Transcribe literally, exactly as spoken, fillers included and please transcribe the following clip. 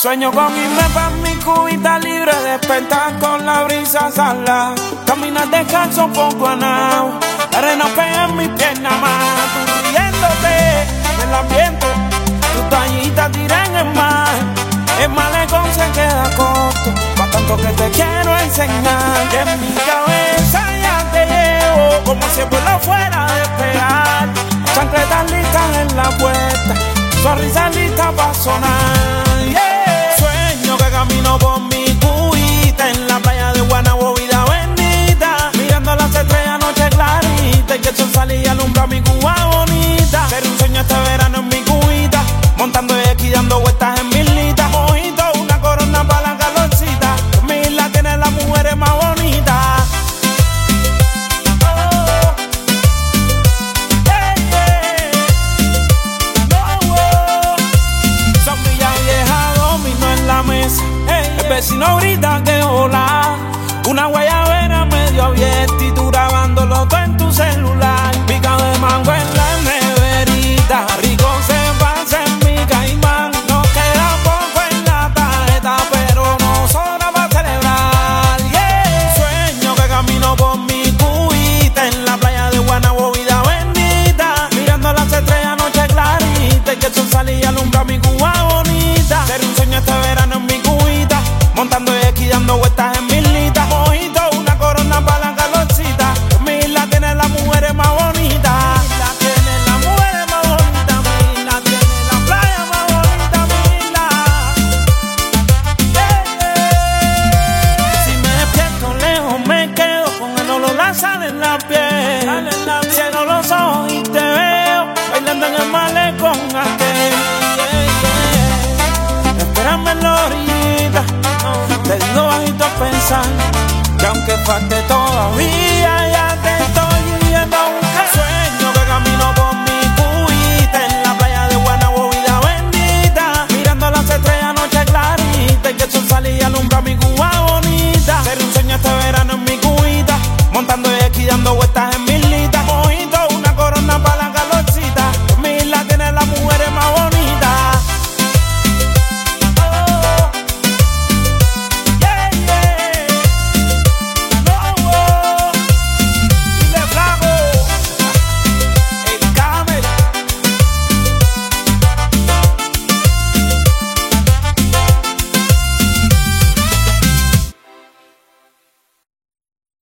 Sueño con irme pa' mi cubita libre, despertar con la brisa salada, caminar descalzo poco anao, la arena pega en mi pierna más, tú riéndote del ambiente, tu toallita tira en el mar, el malecón se queda corto, pa' tanto que te quiero enseñar, que en mi cabeza ya te llevo, como si el vuelo fuera a despegar, chancletas listas en la puerta, sonrisas listas pa' sonar, yeah. Sueño que camino por mi cubita en la playa de Guanabo, vida bendita, mirando las estrellas noche clarita y que el sol sale y alumbra mi Cuba bonita. Ser un sueño este verano en mi cubita, montando esquí dando vueltas en mil litas, mojito, una corona para la calorcita, mi isla tiene las mujeres más bonitas. El vecino grita que hola, una guayabera medio abierta y tú grabándolo todo en tu celular. Pica de mango en la neverita, rico se pasa en mi caimán. Nos queda poco en la tarjeta, pero no sobra para celebrar, yeah. Sueño que camino por mi cubita en la playa de Guanabo, vida bendita, mirando las estrellas noche clarita y que el sol sale y alumbra mi Cuba bonita. Ser un sueño este verano en mi cubita, montando esquí dando vueltas en mil litas, mojito, una corona para la calorcita, mi isla tiene las mujeres más bonitas. Mi isla tiene las mujeres más bonitas, mi isla tiene la playa más bonita, mi isla, yeah, yeah. Si me despierto lejos me quedo con el olor a sal en la piel, cierro los ojos y te veo bailando en el malecón aquel, yeah, yeah. Espérame en la orillita, te digo bajito a pensar que aunque falte todavía